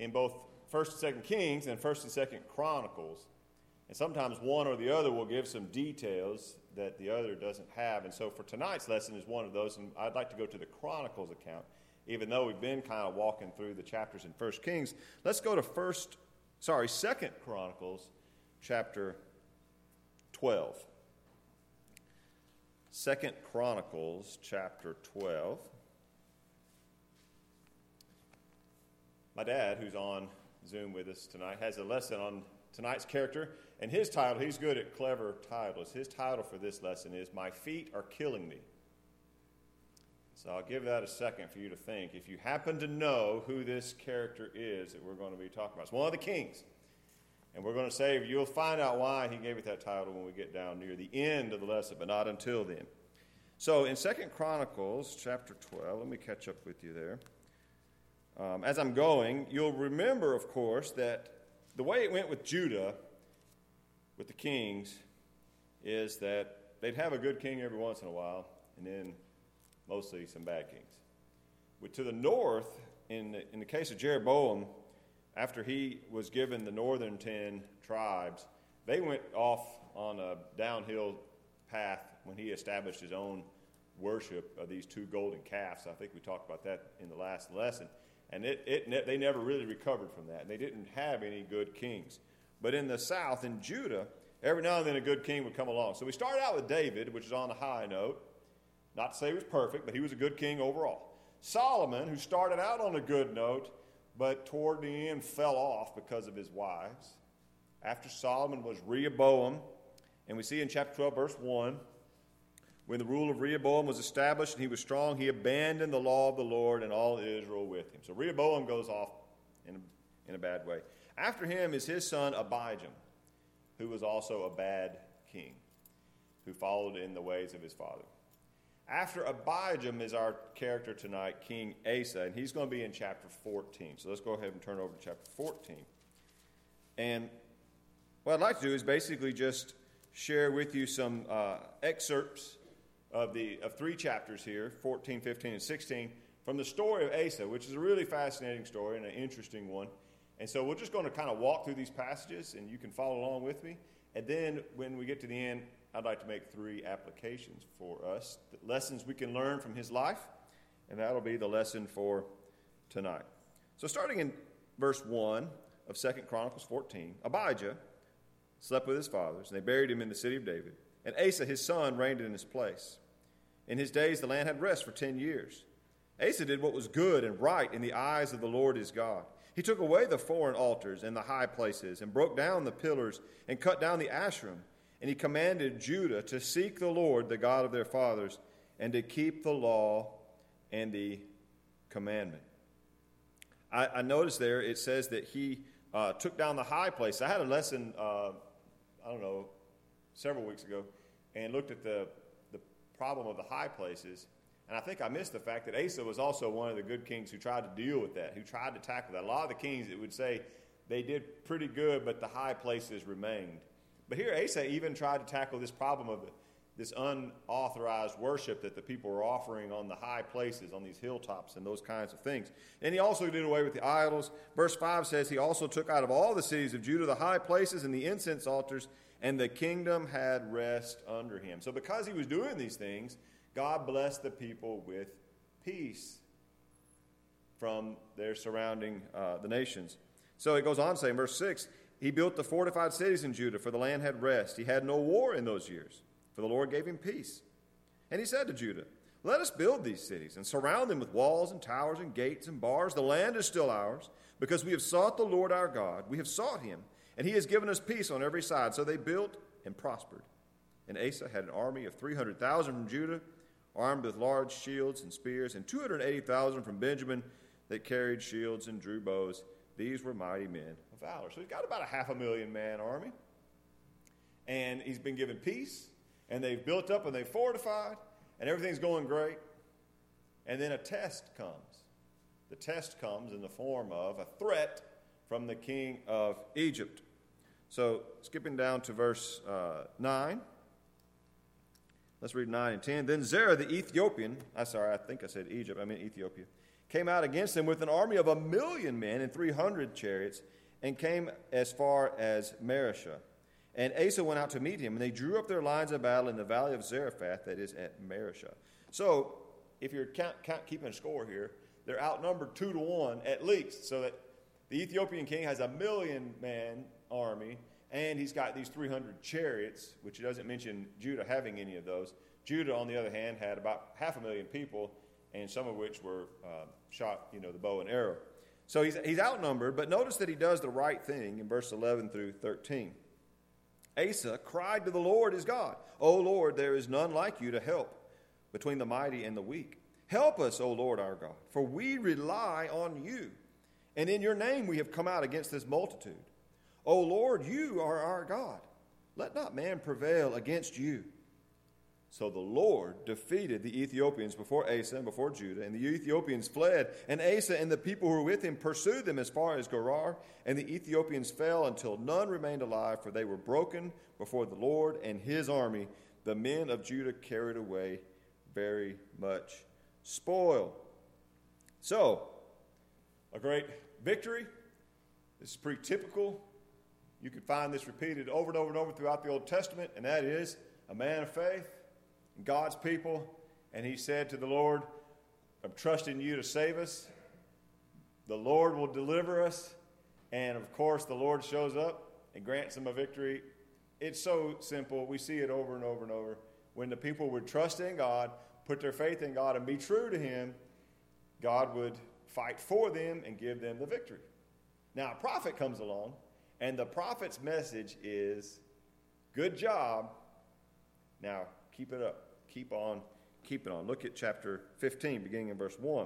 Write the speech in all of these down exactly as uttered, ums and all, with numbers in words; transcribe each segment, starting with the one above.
in both First and Second Kings and First and Second Chronicles. And sometimes one or the other will give some details that the other doesn't have. And so for tonight's lesson is one of those, and I'd like to go to the Chronicles account. Even though we've been kind of walking through the chapters in First Kings, let's go to First, sorry, Second Chronicles, chapter twelve. Second Chronicles, chapter twelve. My dad, who's on Zoom with us tonight, has a lesson on tonight's character, and his title, he's good at clever titles. His title for this lesson is "My Feet Are Killing Me." So I'll give that a second for you to think. If you happen to know who this character is that we're going to be talking about, it's one of the kings. And we're going to say, you'll find out why he gave it that title when we get down near the end of the lesson, but not until then. So in Second Chronicles chapter twelve, let me catch up with you there. Um, as I'm going, you'll remember, of course, that the way it went with Judah, with the kings, is that they'd have a good king every once in a while, and then mostly some bad kings. But to the north, in the, in the case of Jeroboam, after he was given the northern ten tribes, they went off on a downhill path when he established his own worship of these two golden calves. I think we talked about that in the last lesson. And it, it, they never really recovered from that. They didn't have any good kings. But in the south, in Judah, every now and then a good king would come along. So we started out with David, which is on the high note. Not to say he was perfect, but he was a good king overall. Solomon, who started out on a good note, but toward the end fell off because of his wives. After Solomon was Rehoboam. And we see in chapter twelve, verse one, when the rule of Rehoboam was established and he was strong, he abandoned the law of the Lord and all Israel with him. So Rehoboam goes off in a, in a bad way. After him is his son Abijam, who was also a bad king, who followed in the ways of his father. After Abijam is our character tonight, King Asa, and he's going to be in chapter fourteen. So let's go ahead and turn over to chapter fourteen. And what I'd like to do is basically just share with you some uh, excerpts of the of three chapters here, fourteen, fifteen, and sixteen, from the story of Asa, which is a really fascinating story and an interesting one. And so we're just going to kind of walk through these passages, and you can follow along with me. And then when we get to the end, I'd like to make three applications for us, the lessons we can learn from his life, and that'll be the lesson for tonight. So starting in verse one of Second Chronicles fourteen, Abijah slept with his fathers, and they buried him in the city of David. And Asa, his son, reigned in his place. In his days the land had rest for ten years. Asa did what was good and right in the eyes of the Lord his God. He took away the foreign altars and the high places, and broke down the pillars, and cut down the Asherim. And he commanded Judah to seek the Lord, the God of their fathers, and to keep the law and the commandment. I, I noticed there it says that he uh, took down the high place. I had a lesson, uh, I don't know, several weeks ago, and looked at the, the problem of the high places. And I think I missed the fact that Asa was also one of the good kings who tried to deal with that, who tried to tackle that. A lot of the kings, it would say, they did pretty good, but the high places remained. But here Asa even tried to tackle this problem of the, this unauthorized worship that the people were offering on the high places, on these hilltops and those kinds of things. And he also did away with the idols. Verse five says, he also took out of all the cities of Judah the high places and the incense altars, and the kingdom had rest under him. So because he was doing these things, God blessed the people with peace from their surrounding uh, the nations. So it goes on to say in verse six, he built the fortified cities in Judah, for the land had rest. He had no war in those years, for the Lord gave him peace. And he said to Judah, let us build these cities and surround them with walls and towers and gates and bars. The land is still ours, because we have sought the Lord our God. We have sought him, and he has given us peace on every side. So they built and prospered. And Asa had an army of three hundred thousand from Judah, armed with large shields and spears, and two hundred eighty thousand from Benjamin that carried shields and drew bows. These were mighty men of valor. So he's got about a half a million man army. And he's been given peace, and they've built up and they've fortified, and everything's going great. And then a test comes. The test comes in the form of a threat from the king of Egypt. So skipping down to verse uh, nine. Let's read nine and ten. Then Zerah the Ethiopian, I'm sorry, I think I said Egypt, I mean Ethiopia, came out against them with an army of a million men and three hundred chariots, and came as far as Mareshah. And Asa went out to meet him, and they drew up their lines of battle in the valley of Zarephath, that is at Mareshah. So, if you're count, count, keeping a score here, they're outnumbered two to one at least, so that the Ethiopian king has a million-man army, and he's got these three hundred chariots, which doesn't mention Judah having any of those. Judah, on the other hand, had about half a million people, and some of which were uh, shot, you know, the bow and arrow. So he's, he's outnumbered, but notice that he does the right thing in verse eleven through thirteen. Asa cried to the Lord his God, O Lord, there is none like you to help between the mighty and the weak. Help us, O Lord our God, for we rely on you, and in your name we have come out against this multitude. O Lord, you are our God. Let not man prevail against you. So the Lord defeated the Ethiopians before Asa and before Judah, and the Ethiopians fled, and Asa and the people who were with him pursued them as far as Gerar, and the Ethiopians fell until none remained alive, for they were broken before the Lord and his army. The men of Judah carried away very much spoil. So, a great victory. This is pretty typical. You could find this repeated over and over and over throughout the Old Testament, and that is a man of faith, God's people, and he said to the Lord, I'm trusting you to save us. The Lord will deliver us. And, of course, the Lord shows up and grants them a victory. It's so simple. We see it over and over and over. When the people would trust in God, put their faith in God, and be true to him, God would fight for them and give them the victory. Now, a prophet comes along, and the prophet's message is, good job. Now, keep it up. Keep on. Keep it on. Look at chapter fifteen, beginning in verse one.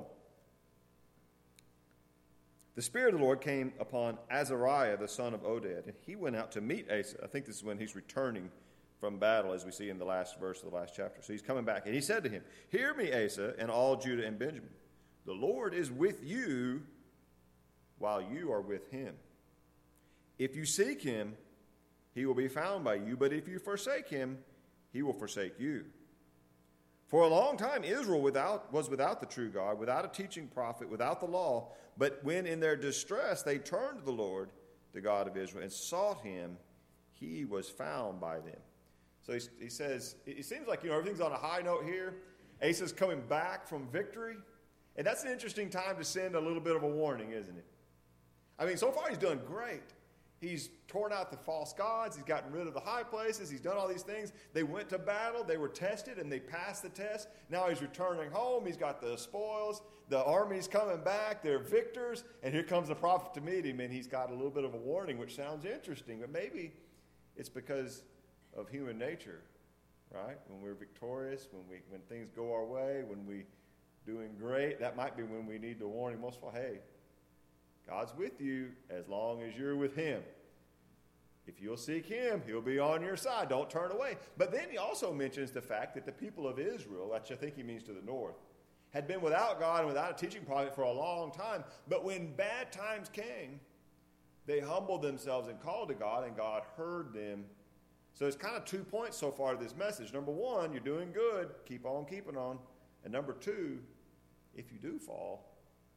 The Spirit of the Lord came upon Azariah, the son of Oded, and he went out to meet Asa. I think this is when he's returning from battle, as we see in the last verse of the last chapter. So he's coming back, and he said to him, Hear me, Asa, and all Judah and Benjamin. The Lord is with you while you are with him. If you seek him, he will be found by you, but if you forsake him, he will forsake you. For a long time Israel without, was without the true God, without a teaching prophet, without the law. But when in their distress they turned to the Lord, the God of Israel, and sought him, he was found by them. So he, he says, it seems like, you know, everything's on a high note here. Asa's coming back from victory. And that's an interesting time to send a little bit of a warning, isn't it? I mean, so far he's done great. He's torn out the false gods. He's gotten rid of the high places. He's done all these things. They went to battle. They were tested, and they passed the test. Now he's returning home. He's got the spoils. The army's coming back. They're victors. And here comes the prophet to meet him, and he's got a little bit of a warning, which sounds interesting. But maybe it's because of human nature, right? When we're victorious, when we when things go our way, when we're doing great, that might be when we need to warn him most of all, hey, God's with you as long as you're with him. If you'll seek him, he'll be on your side. Don't turn away. But then he also mentions the fact that the people of Israel, which I think he means to the north, had been without God and without a teaching prophet for a long time. But when bad times came, they humbled themselves and called to God, and God heard them. So there's kind of two points so far to this message. Number one, you're doing good. Keep on keeping on. And number two, if you do fall,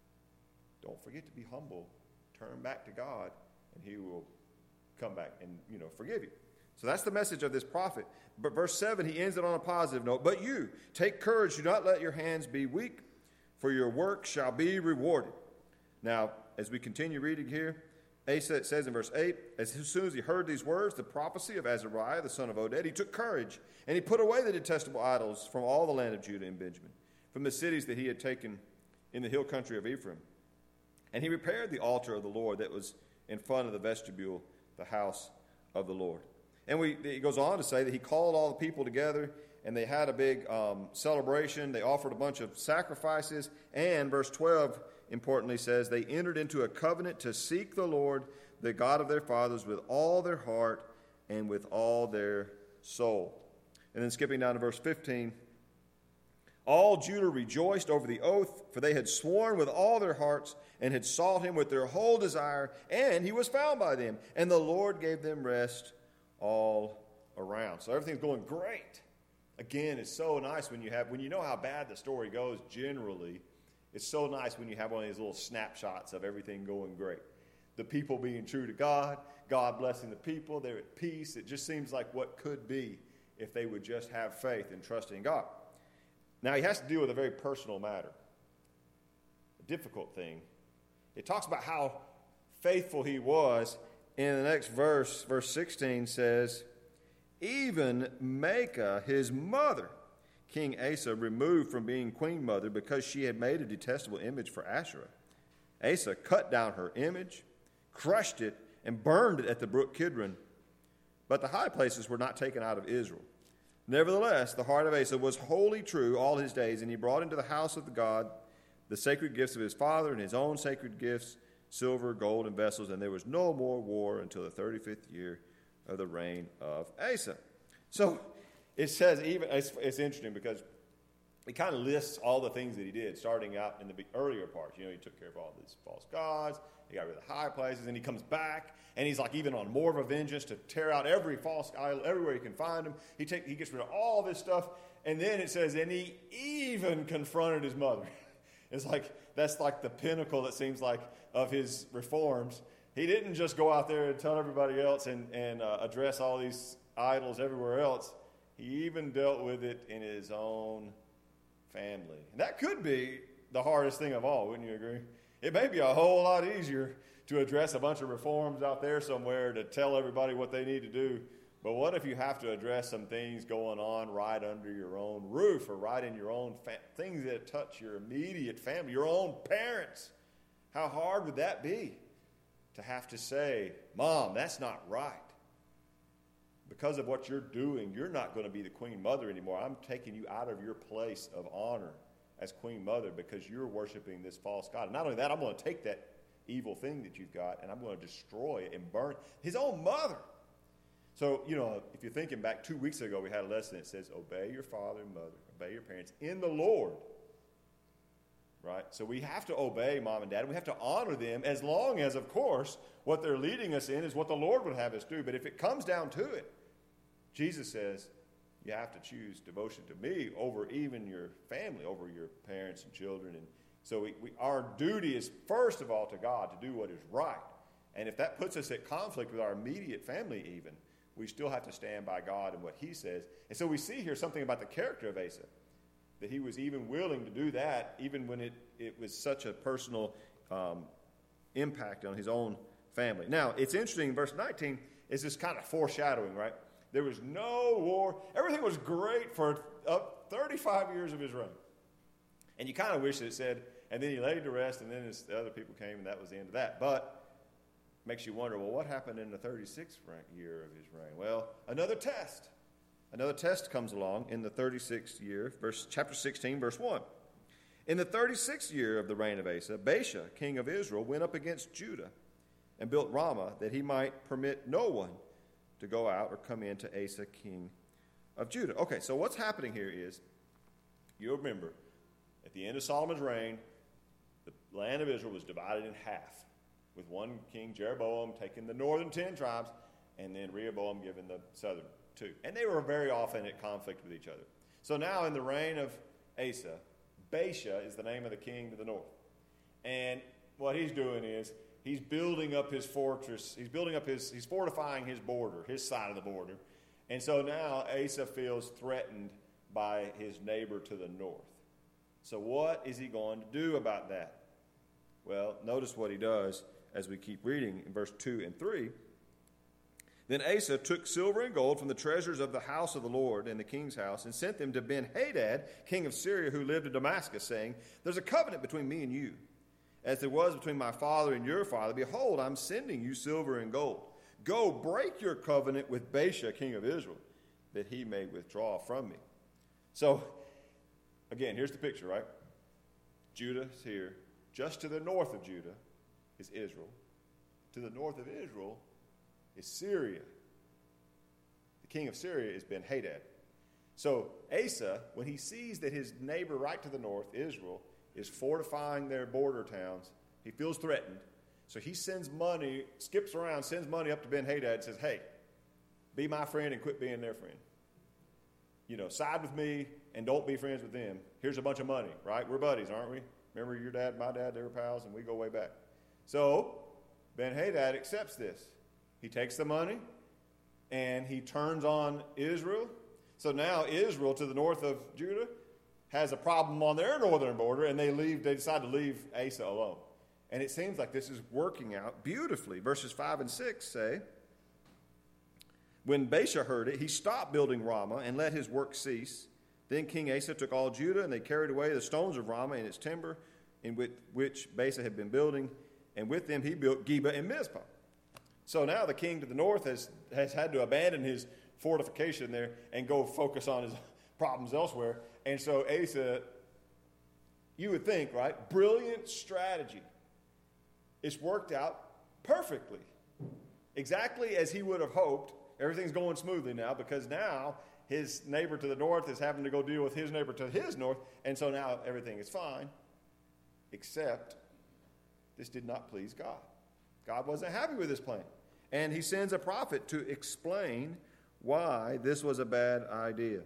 don't forget to be humble. Turn back to God, and he will come back and, you know, forgive you. So that's the message of this prophet. But verse seven, he ends it on a positive note. But you, take courage. Do not let your hands be weak, for your work shall be rewarded. Now, as we continue reading here, Asa, it says in verse eight, as soon as he heard these words, the prophecy of Azariah, the son of Oded, he took courage, and he put away the detestable idols from all the land of Judah and Benjamin, from the cities that he had taken in the hill country of Ephraim. And he repaired the altar of the Lord that was in front of the vestibule, the house of the Lord. And we, he goes on to say that he called all the people together, and they had a big um, celebration. They offered a bunch of sacrifices. And verse twelve, importantly, says they entered into a covenant to seek the Lord, the God of their fathers, with all their heart and with all their soul. And then skipping down to verse fifteen, all Judah rejoiced over the oath, for they had sworn with all their hearts and had sought him with their whole desire, and he was found by them. And the Lord gave them rest all around. So everything's going great. Again, it's so nice when you have when you know how bad the story goes generally. It's so nice when you have one of these little snapshots of everything going great. The people being true to God, God blessing the people, they're at peace. It just seems like what could be if they would just have faith and trust in God. Now, he has to deal with a very personal matter, a difficult thing. It talks about how faithful he was. In the next verse, verse sixteen says, even Maacah, his mother, King Asa, removed from being queen mother because she had made a detestable image for Asherah. Asa cut down her image, crushed it, and burned it at the brook Kidron. But the high places were not taken out of Israel. Nevertheless, the heart of Asa was wholly true all his days, and he brought into the house of the God the sacred gifts of his father and his own sacred gifts, silver, gold, and vessels, and there was no more war until the thirty-fifth year of the reign of Asa. So it says, even it's, it's interesting because it kind of lists all the things that he did, starting out in the earlier parts. You know, he took care of all these false gods, he got rid of the high places, and he comes back, and he's like even on more of a vengeance to tear out every false idol everywhere he can find them. He take, he gets rid of all this stuff, and then it says, and he even confronted his mother. It's like, that's like the pinnacle, it seems like, of his reforms. He didn't just go out there and tell everybody else and, and uh, address all these idols everywhere else. He even dealt with it in his own family. And that could be the hardest thing of all, wouldn't you agree? It may be a whole lot easier to address a bunch of reforms out there somewhere to tell everybody what they need to do. But what if you have to address some things going on right under your own roof or right in your own fa- things that touch your immediate family, your own parents? How hard would that be to have to say, Mom, that's not right. Because of what you're doing, you're not going to be the queen mother anymore. I'm taking you out of your place of honor as queen mother because you're worshiping this false god. And not only that, I'm going to take that evil thing that you've got and I'm going to destroy it and burn it. His own mother. So, you know, if you're thinking back two weeks ago, we had a lesson that says, obey your father and mother, obey your parents in the Lord. Right? So we have to obey mom and dad. We have to honor them as long as, of course, what they're leading us in is what the Lord would have us do. But if it comes down to it, Jesus says, you have to choose devotion to me over even your family, over your parents and children. And so we, we, our duty is, first of all, to God to do what is right. And if that puts us at conflict with our immediate family even, we still have to stand by God and what he says. And so we see here something about the character of Asa, that he was even willing to do that, even when it, it was such a personal um, impact on his own family. Now, it's interesting, verse nineteen is this kind of foreshadowing, right? There was no war. Everything was great for up thirty-five years of his reign. And you kind of wish that it said, and then he laid to rest, and then his, the other people came, and that was the end of that. But it makes you wonder, well, what happened in the thirty-sixth year of his reign? Well, another test. Another test comes along in the thirty-sixth year, verse, chapter sixteen, verse one. In the thirty-sixth year of the reign of Asa, Baasha, king of Israel, went up against Judah and built Ramah, that he might permit no one to go out or come in to Asa, king of Judah. Okay, so what's happening here is, you'll remember, at the end of Solomon's reign, the land of Israel was divided in half, with one king, Jeroboam, taking the northern ten tribes, and then Rehoboam giving the southern two. And they were very often at conflict with each other. So now in the reign of Asa, Baasha is the name of the king to the north. And what he's doing is, he's building up his fortress. He's building up his, he's fortifying his border, his side of the border. And so now Asa feels threatened by his neighbor to the north. So what is he going to do about that? Well, notice what he does as we keep reading in verse two and three. Then Asa took silver and gold from the treasures of the house of the Lord and the king's house and sent them to Ben-Hadad, king of Syria, who lived in Damascus, saying, there's a covenant between me and you, as there was between my father and your father. Behold, I'm sending you silver and gold. Go, break your covenant with Baasha, king of Israel, that he may withdraw from me. So, again, here's the picture, right? Judah's here. Just to the north of Judah is Israel. To the north of Israel is Syria. The king of Syria is Ben-Hadad. So Asa, when he sees that his neighbor right to the north, Israel, is fortifying their border towns, he feels threatened. So he sends money, skips around, sends money up to Ben-Hadad and says, hey, be my friend and quit being their friend. You know, side with me and don't be friends with them. Here's a bunch of money, right? We're buddies, aren't we? Remember your dad, my dad, they were pals, and we go way back. So Ben-Hadad accepts this. He takes the money, and he turns on Israel. So now Israel, to the north of Judah, has a problem on their northern border, and they leave. They decide to leave Asa alone. And it seems like this is working out beautifully. Verses five and six say, when Baasha heard it, he stopped building Ramah and let his work cease. Then King Asa took all Judah, and they carried away the stones of Ramah and its timber, in which, which Baasha had been building, and with them he built Geba and Mizpah. So now the king to the north has, has had to abandon his fortification there and go focus on his problems elsewhere. And so Asa, you would think, right, brilliant strategy. It's worked out perfectly. Exactly as he would have hoped. Everything's going smoothly now because now his neighbor to the north is having to go deal with his neighbor to his north. And so now everything is fine, except this did not please God. God wasn't happy with this plan. And he sends a prophet to explain why this was a bad idea.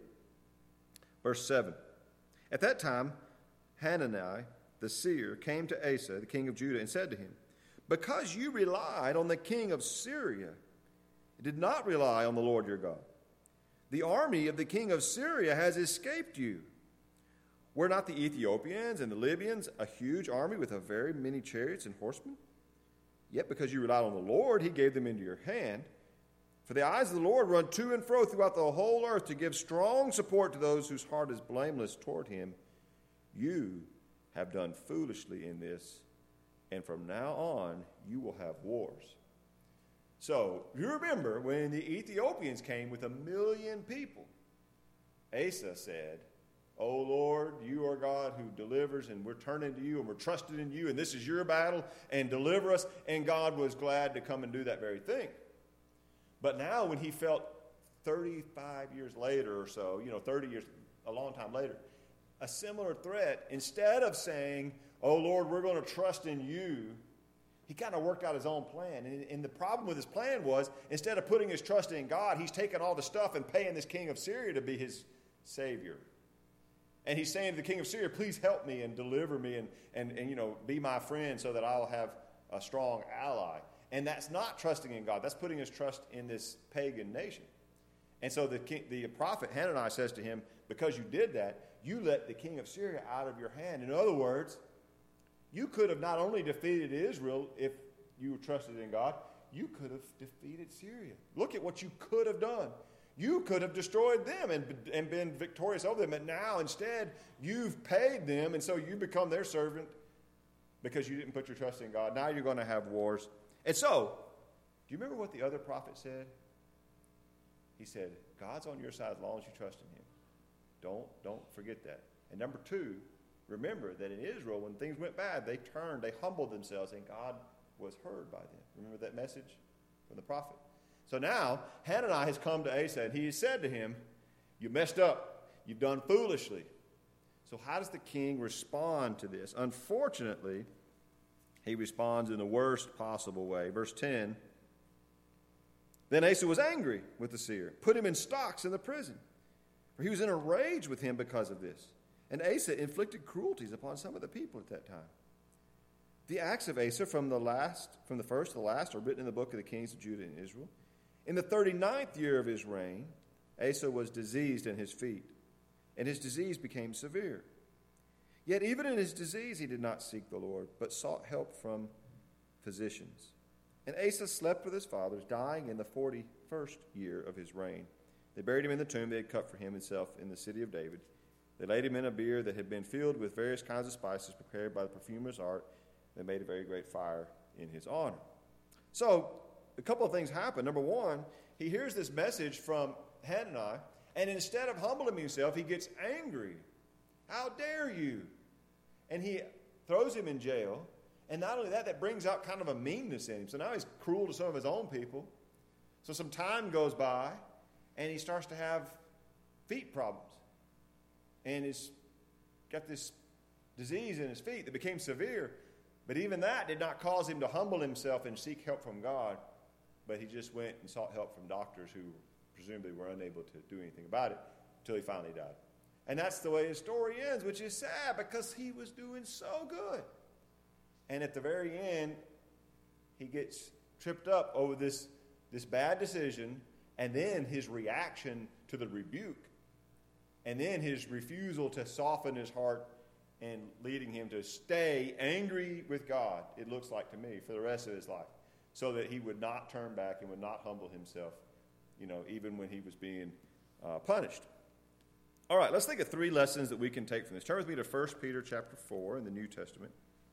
Verse seven. At that time, Hanani, the seer, came to Asa, the king of Judah, and said to him, because you relied on the king of Syria, did not rely on the Lord your God. The army of the king of Syria has escaped you. Were not the Ethiopians and the Libyans a huge army with a very many chariots and horsemen? Yet because you relied on the Lord, he gave them into your hand. For the eyes of the Lord run to and fro throughout the whole earth to give strong support to those whose heart is blameless toward him. You have done foolishly in this, and from now on you will have wars. So, you remember when the Ethiopians came with a million people, Asa said, O Lord, you are God who delivers, and we're turning to you, and we're trusting in you, and this is your battle, and deliver us. And God was glad to come and do that very thing. But now when he felt thirty-five years later or so, you know, thirty years, a long time later, a similar threat, instead of saying, oh Lord, we're going to trust in you, he kind of worked out his own plan. And, and the problem with his plan was, instead of putting his trust in God, he's taking all the stuff and paying this king of Syria to be his savior. And he's saying to the king of Syria, please help me and deliver me and, and, and you know, be my friend so that I'll have a strong ally. And that's not trusting in God. That's putting his trust in this pagan nation. And so the king, the prophet Hanani says to him, because you did that, you let the king of Syria out of your hand. In other words, you could have not only defeated Israel if you trusted in God, you could have defeated Syria. Look at what you could have done. You could have destroyed them and, and been victorious over them. But now, instead, you've paid them, and so you become their servant because you didn't put your trust in God. Now you're going to have wars. And so, do you remember what the other prophet said? He said, God's on your side as long as you trust in him. Don't, don't forget that. And number two, remember that in Israel, when things went bad, they turned, they humbled themselves, and God was heard by them. Remember that message from the prophet? So now, Hanani has come to Asa, and he has said to him, you messed up. You've done foolishly. So how does the king respond to this? Unfortunately, he responds in the worst possible way. Verse ten, then Asa was angry with the seer, put him in stocks in the prison, for he was in a rage with him because of this. And Asa inflicted cruelties upon some of the people at that time. The acts of Asa from the last, from the first to the last are written in the book of the kings of Judah and Israel. In the thirty-ninth year of his reign, Asa was diseased in his feet, and his disease became severe. Yet even in his disease he did not seek the Lord, but sought help from physicians. And Asa slept with his fathers, dying in the forty-first year of his reign. They buried him in the tomb they had cut for himself in the city of David. They laid him in a bier that had been filled with various kinds of spices prepared by the perfumer's art. They made a very great fire in his honor. So, a couple of things happen. Number one, he hears this message from Hanani, and instead of humbling himself, he gets angry. How dare you? And he throws him in jail. And not only that, that brings out kind of a meanness in him. So now he's cruel to some of his own people. So some time goes by, and he starts to have feet problems. And he's got this disease in his feet that became severe. But even that did not cause him to humble himself and seek help from God. But he just went and sought help from doctors who presumably were unable to do anything about it until he finally died. And that's the way his story ends, which is sad because he was doing so good. And at the very end, he gets tripped up over this, this bad decision, and then his reaction to the rebuke, and then his refusal to soften his heart and leading him to stay angry with God, it looks like to me, for the rest of his life, so that he would not turn back and would not humble himself, you know, even when he was being uh, punished. All right, let's think of three lessons that we can take from this. Turn with me to First Peter chapter four in the New Testament.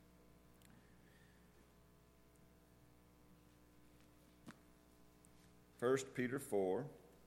First Peter four.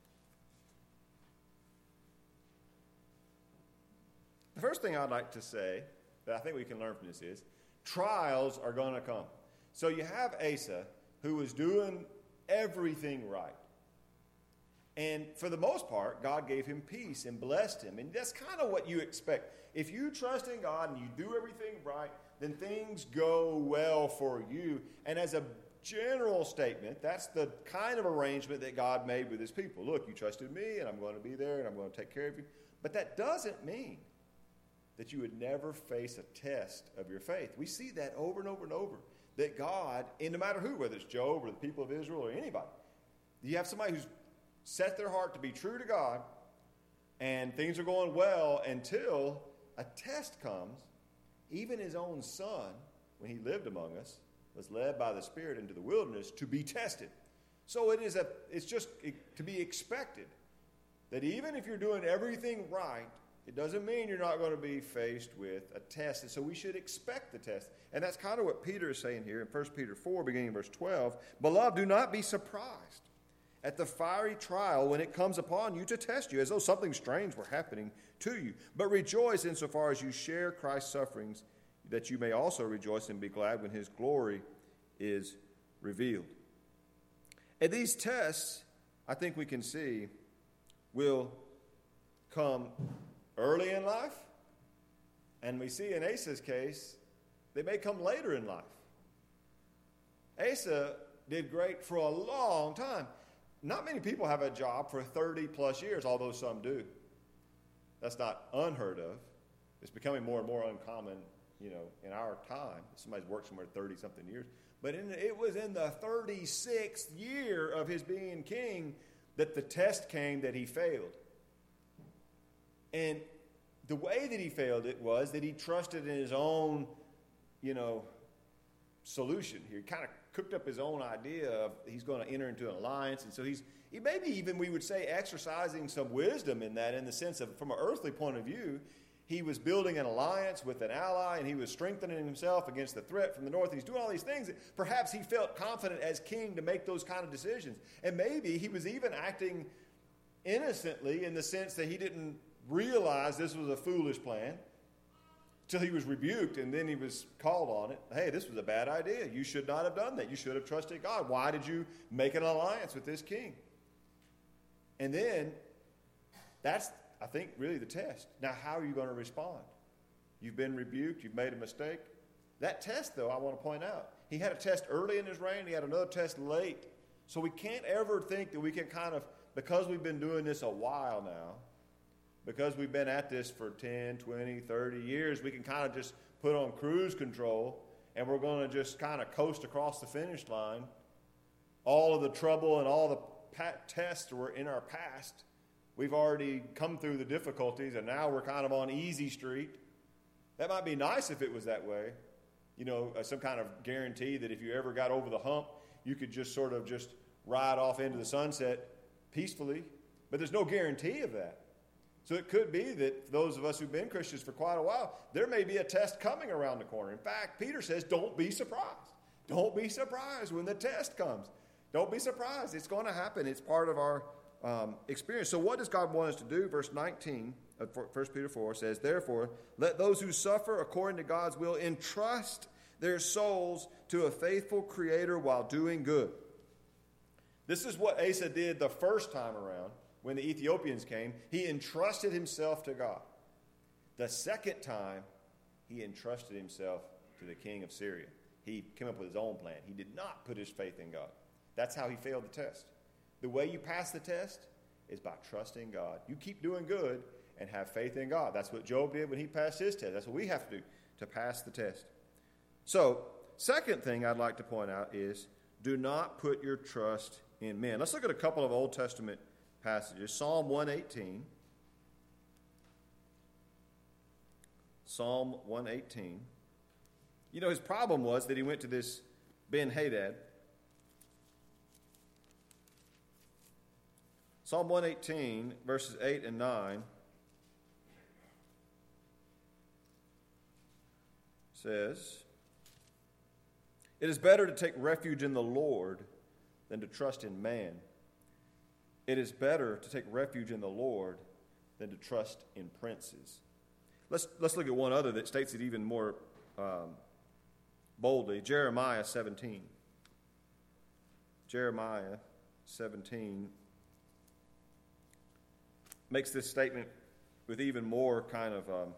The first thing I'd like to say that I think we can learn from this is trials are going to come. So you have Asa, who was doing everything right. And for the most part, God gave him peace and blessed him. And that's kind of what you expect. If you trust in God and you do everything right, then things go well for you. And as a general statement, that's the kind of arrangement that God made with his people. Look, you trusted me, and I'm going to be there, and I'm going to take care of you. But that doesn't mean that you would never face a test of your faith. We see that over and over and over. That God, and no matter who, whether it's Job or the people of Israel or anybody, you have somebody who's set their heart to be true to God, and things are going well until a test comes. Even his own son, when he lived among us, was led by the Spirit into the wilderness to be tested. So it is a, it's just to be expected that even if you're doing everything right, it doesn't mean you're not going to be faced with a test. And so we should expect the test. And that's kind of what Peter is saying here in First Peter four, beginning in verse twelve. Beloved, do not be surprised at the fiery trial when it comes upon you to test you, as though something strange were happening to you. But rejoice insofar as you share Christ's sufferings, that you may also rejoice and be glad when his glory is revealed. And these tests, I think we can see, will come early in life, and we see in Asa's case, they may come later in life. Asa did great for a long time. Not many people have a job for thirty plus years, although some do. That's not unheard of. It's becoming more and more uncommon, you know, in our time. Somebody's worked somewhere thirty-something years. But in, it was in the thirty-sixth year of his being king that the test came that he failed. And the way that he failed it was that he trusted in his own, you know, solution. He kind of cooked up his own idea of he's going to enter into an alliance. And so he's, he maybe even, we would say, exercising some wisdom in that, in the sense of, from an earthly point of view, he was building an alliance with an ally, and he was strengthening himself against the threat from the north. And he's doing all these things that perhaps he felt confident as king to make those kind of decisions. And maybe he was even acting innocently in the sense that he didn't realize this was a foolish plan till he was rebuked, and then he was called on it. Hey, this was a bad idea. You should not have done that. You should have trusted God. Why did you make an alliance with this king? And then that's, I think, really the test. Now, how are you going to respond? You've been rebuked. You've made a mistake. That test, though, I want to point out, he had a test early in his reign. He had another test late. So we can't ever think that we can kind of, because we've been doing this a while now, because we've been at this for ten, twenty, thirty years, we can kind of just put on cruise control, and we're going to just kind of coast across the finish line. All of the trouble and all the pat- tests were in our past. We've already come through the difficulties, and now we're kind of on easy street. That might be nice if it was that way. You know, uh, some kind of guarantee that if you ever got over the hump, you could just sort of just ride off into the sunset peacefully. But there's no guarantee of that. So it could be that for those of us who've been Christians for quite a while, there may be a test coming around the corner. In fact, Peter says, don't be surprised. Don't be surprised when the test comes. Don't be surprised. It's going to happen. It's part of our um, experience. So what does God want us to do? Verse nineteen of First Peter four says, therefore, let those who suffer according to God's will entrust their souls to a faithful Creator while doing good. This is what Asa did the first time around. When the Ethiopians came, he entrusted himself to God. The second time, he entrusted himself to the king of Syria. He came up with his own plan. He did not put his faith in God. That's how he failed the test. The way you pass the test is by trusting God. You keep doing good, and have faith in God. That's what Job did when he passed his test. That's what we have to do to pass the test. So, second thing I'd like to point out is do not put your trust in men. Let's look at a couple of Old Testament passages. Psalm one eighteen. Psalm one eighteen. You know, his problem was that he went to this Ben-Hadad. Psalm one eighteen, verses eight and nine says, "It is better to take refuge in the Lord than to trust in man. It is better to take refuge in the Lord than to trust in princes." Let's, let's look at one other that states it even more um, boldly. Jeremiah seventeen. Jeremiah seventeen makes this statement with even more kind of, um,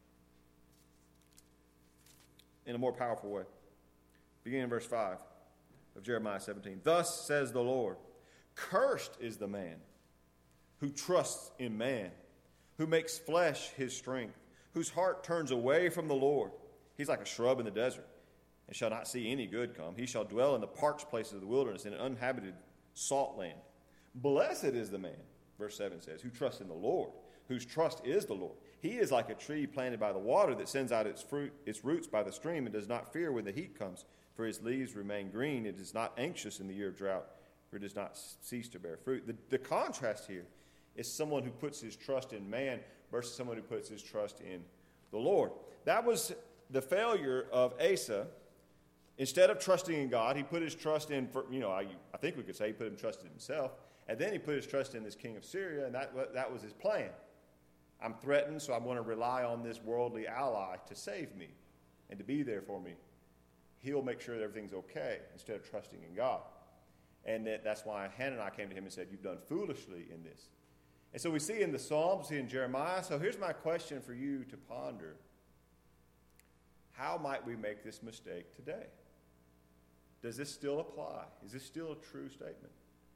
in a more powerful way. Beginning in verse five of Jeremiah seventeen. "Thus says the Lord, cursed is the man who trusts in man, who makes flesh his strength, whose heart turns away from the Lord. He's like a shrub in the desert, and shall not see any good come. He shall dwell in the parched places of the wilderness, in an uninhabited salt land. Blessed is the man," verse seven says, "who trusts in the Lord, whose trust is the Lord. He is like a tree planted by the water that sends out its fruit, its roots by the stream, and does not fear when the heat comes, for his leaves remain green. It is not anxious in the year of drought, for it does not cease to bear fruit." The, the contrast here is someone who puts his trust in man versus someone who puts his trust in the Lord. That was the failure of Asa. Instead of trusting in God, he put his trust in, you know, I, I think we could say he put his trust in himself, and then he put his trust in this king of Syria, and that, that was his plan. I'm threatened, so I'm going to rely on this worldly ally to save me and to be there for me. He'll make sure that everything's okay instead of trusting in God. And that, that's why Hannah and I came to him and said, "You've done foolishly in this." And so we see in the Psalms, we see in Jeremiah. So here's my question for you to ponder. How might we make this mistake today? Does this still apply? Is this still a true statement?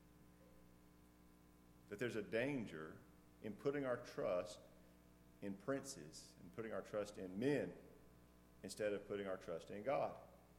That there's a danger in putting our trust in princes and putting our trust in men instead of putting our trust in God.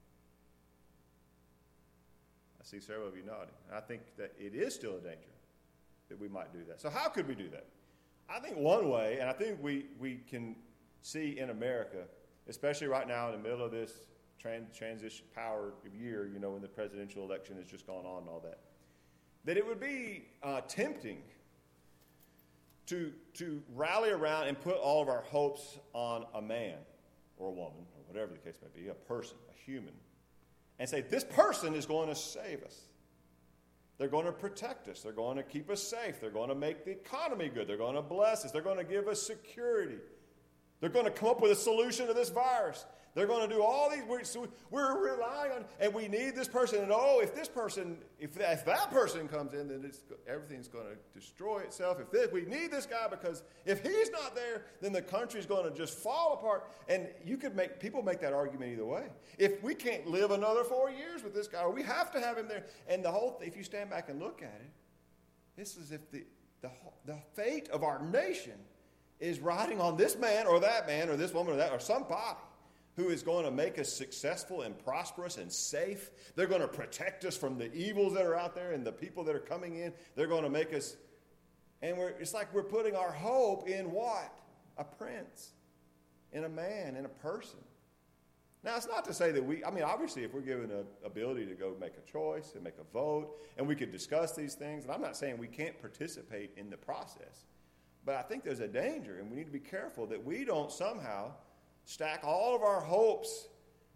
I see several of you nodding. I think that it is still a danger that we might do that. So how could we do that? I think one way, and I think we, we can see in America, especially right now in the middle of this trans, transition power year, you know, when the presidential election has just gone on and all that, that it would be uh, tempting to, to rally around and put all of our hopes on a man or a woman, or whatever the case may be, a person, a human, and say, this person is going to save us. They're going to protect us. They're going to keep us safe. They're going to make the economy good. They're going to bless us. They're going to give us security. They're going to come up with a solution to this virus. They're going to do all these. We're, so we're relying on, and we need this person. And oh, if this person, if that, if that person comes in, then it's, everything's going to destroy itself. If this, we need this guy because if he's not there, then the country's going to just fall apart. And you could make people make that argument either way. If we can't live another four years with this guy, or we have to have him there, and the whole, if you stand back and look at it, this is if the the the fate of our nation is riding on this man or that man or this woman or that or somebody who is going to make us successful and prosperous and safe. They're going to protect us from the evils that are out there and the people that are coming in. They're going to make us, and we're, it's like we're putting our hope in what? A prince, in a man, in a person. Now, it's not to say that we, I mean, obviously, if we're given an ability to go make a choice and make a vote, and we could discuss these things, and I'm not saying we can't participate in the process, but I think there's a danger, and we need to be careful that we don't somehow stack all of our hopes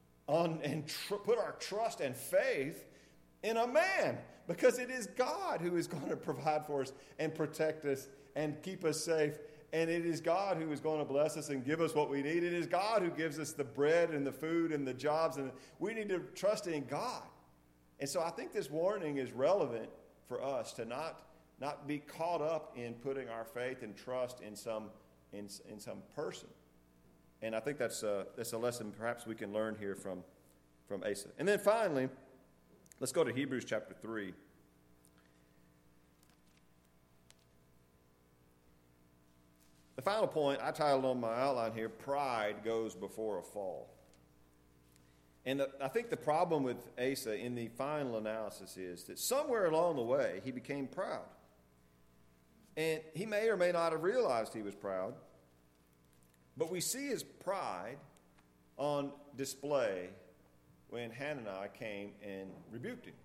on and tr- put our trust and faith in a man, because it is God who is going to provide for us and protect us and keep us safe, and it is God who is going to bless us and give us what we need. It is God who gives us the bread and the food and the jobs, and we need to trust in God. And so I think this warning is relevant for us to not, not be caught up in putting our faith and trust in some, in, in some person. And I think that's a, that's a lesson perhaps we can learn here from, from Asa. And then finally, let's go to Hebrews chapter three. The The final point I titled on my outline here, Pride Goes Before a Fall. And the, I think the problem with Asa in the final analysis is that somewhere along the way he became proud. And he may or may not have realized he was proud, but we see his pride on display when Hananiah came and rebuked him.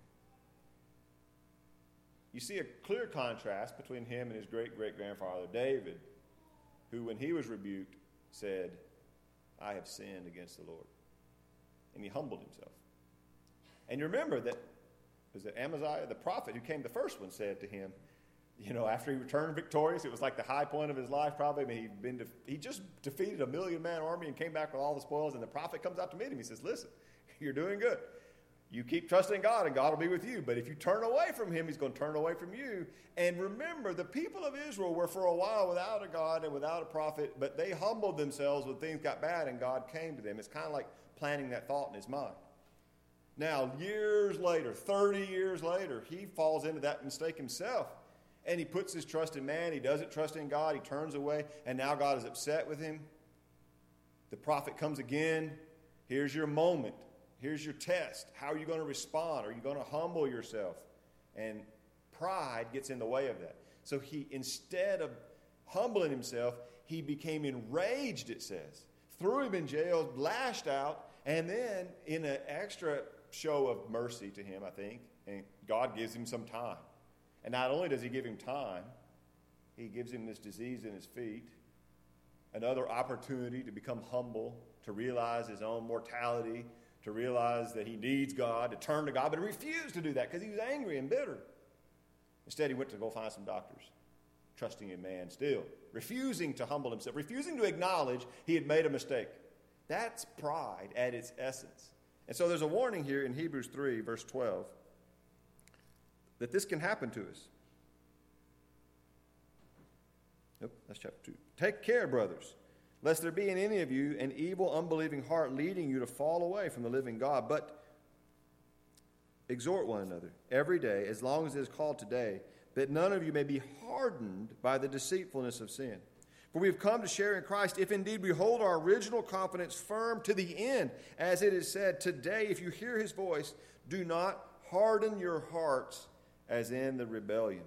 You see a clear contrast between him and his great-great-grandfather David, who when he was rebuked said, I have sinned against the Lord. And he humbled himself. And you remember that, was it Amaziah, the prophet, who came the first one, said to him, you know, after he returned victorious, it was like the high point of his life probably. I mean, he'd been def- he just defeated a million-man army and came back with all the spoils, and the prophet comes out to meet him. He says, listen, you're doing good. You keep trusting God, and God will be with you. But if you turn away from him, he's going to turn away from you. And remember, the people of Israel were for a while without a God and without a prophet, but they humbled themselves when things got bad, and God came to them. It's kind of like planting that thought in his mind. Now, years later, thirty years later, he falls into that mistake himself. And he puts his trust in man. He doesn't trust in God. He turns away. And now God is upset with him. The prophet comes again. Here's your moment. Here's your test. How are you going to respond? Are you going to humble yourself? And pride gets in the way of that. So he, instead of humbling himself, he became enraged, it says. Threw him in jail, lashed out, and then in an extra show of mercy to him, I think, and God gives him some time. And not only does he give him time, he gives him this disease in his feet, another opportunity to become humble, to realize his own mortality, to realize that he needs God, to turn to God, but he refused to do that because he was angry and bitter. Instead, he went to go find some doctors, trusting in man still, refusing to humble himself, refusing to acknowledge he had made a mistake. That's pride at its essence. And so there's a warning here in Hebrews three, verse twelve, that this can happen to us. Nope, that's chapter two. Take care, brothers, lest there be in any of you an evil, unbelieving heart leading you to fall away from the living God. But exhort one another every day, as long as it is called today, that none of you may be hardened by the deceitfulness of sin. For we have come to share in Christ, if indeed we hold our original confidence firm to the end. As it is said, today, if you hear his voice, do not harden your hearts as in the rebellion.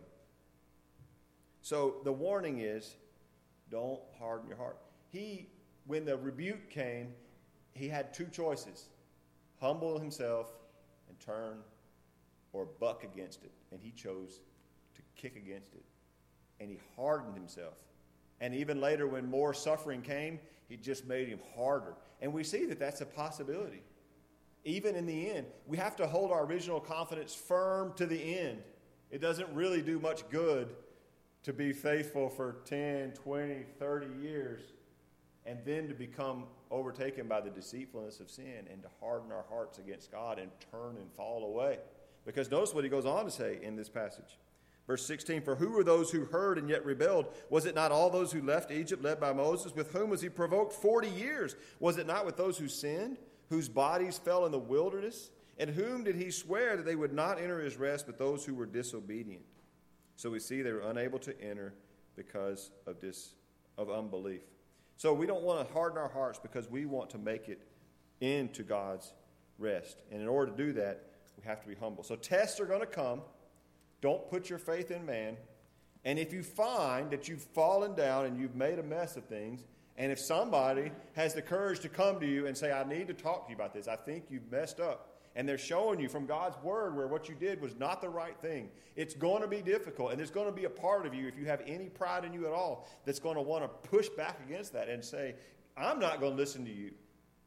So the warning is, don't harden your heart. He, when the rebuke came, he had two choices. Humble himself and turn, or buck against it. And he chose to kick against it. And he hardened himself. And even later, when more suffering came, he just made him harder. And we see that that's a possibility. Even in the end, we have to hold our original confidence firm to the end. It doesn't really do much good to be faithful for ten, twenty, thirty years and then to become overtaken by the deceitfulness of sin and to harden our hearts against God and turn and fall away. Because notice what he goes on to say in this passage. Verse sixteen, for who were those who heard and yet rebelled? Was it not all those who left Egypt led by Moses? With whom was he provoked forty years? Was it not with those who sinned, whose bodies fell in the wilderness? And whom did he swear that they would not enter his rest but those who were disobedient? So we see they were unable to enter because of this, of unbelief. So we don't want to harden our hearts because we want to make it into God's rest. And in order to do that, we have to be humble. So tests are going to come. Don't put your faith in man. And if you find that you've fallen down and you've made a mess of things, and if somebody has the courage to come to you and say, I need to talk to you about this, I think you've messed up, and they're showing you from God's word where what you did was not the right thing, it's going to be difficult, and there's going to be a part of you, if you have any pride in you at all, that's going to want to push back against that and say, I'm not going to listen to you.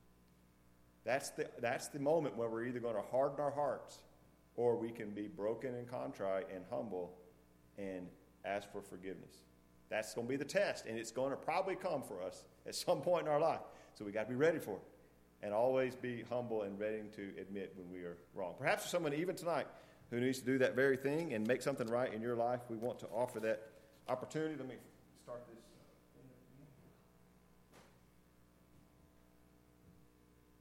That's the, that's the moment where we're either going to harden our hearts or we can be broken and contrite and humble and ask for forgiveness. That's going to be the test, and it's going to probably come for us at some point in our life. So we got to be ready for it and always be humble and ready to admit when we are wrong. Perhaps for someone even tonight who needs to do that very thing and make something right in your life, we want to offer that opportunity. Let me start this.